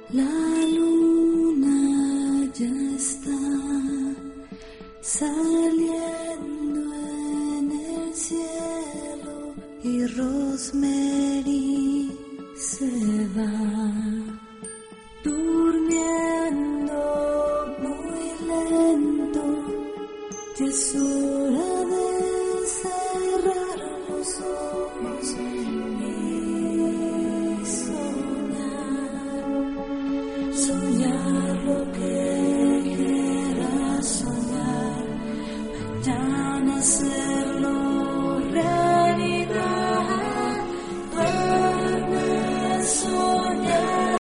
La luna ya está saliendo en el cielo y Rosemary se va durmiendo muy lento. Jesús